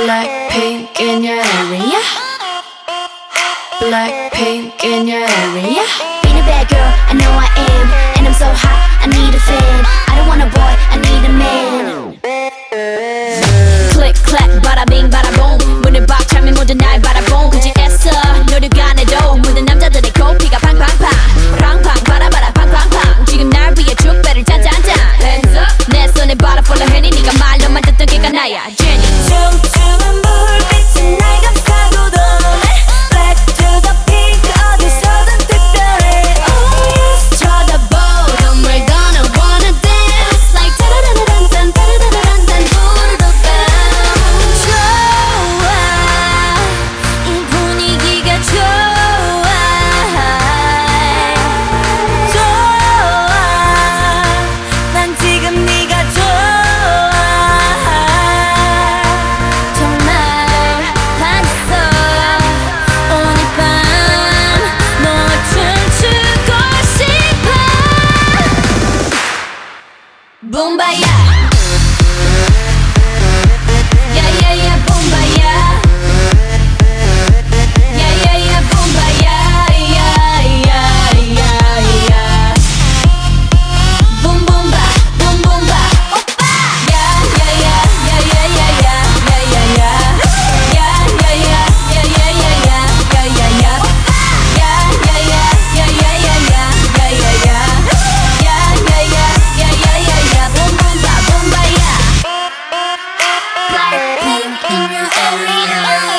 Blackpink in your area. Blackpink in your area. Being a bad girl, I know I am. And I'm so hot, I need a fan. I don't want a boy, I need a man. Click, clack, bada bing, bada boom. 문을 박 차면 모두 날 바라본 굳이 애써 노력 안 해도 모든 남자들의 코피가 팡팡팡 팡팡 바라바라 팡팡팡 지금 날 위해 축배를 짠짠짠 Hands up 내 손에 바라 follow henny 네가 말로만 듣던 걔가 나야 Jenny 춤추는 불빛은 날 감싸고 도네 Black to the pink 어디서든 특별해 Oh yes 쳐다보 We're gonna wanna dance Like 따라라란딴 따라라란딴 부르도 bounce 좋아 이 분위기가 좋아 좋아 난 지금 네가 좋아 정말 반했어 오늘 밤 너와 춤추고 싶어 붐바야 야야야 붐바야 야야야 붐바야 야야야야 붐붐바 붐붐바 오빠 야야야 야야야야 야야야 야야야 야야야야 야야야 야야야 야야야야 야야야 야야야 야야야야 붐붐바 붐바야 Blackpink in your area.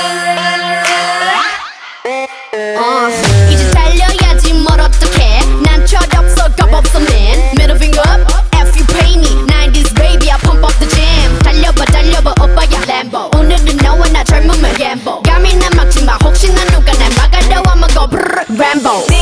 이제 달려야지 뭘 어떡해 난 철없어 겁없어 man Middle finger up F you pay me 90s baby I pump up the jam 달려봐 달려봐 오빠야 Lambo 오늘은 너와 나 젊음을 gamble 감히 난 막지마 혹시나 누가 날 막아도 I'ma go brrr Rambo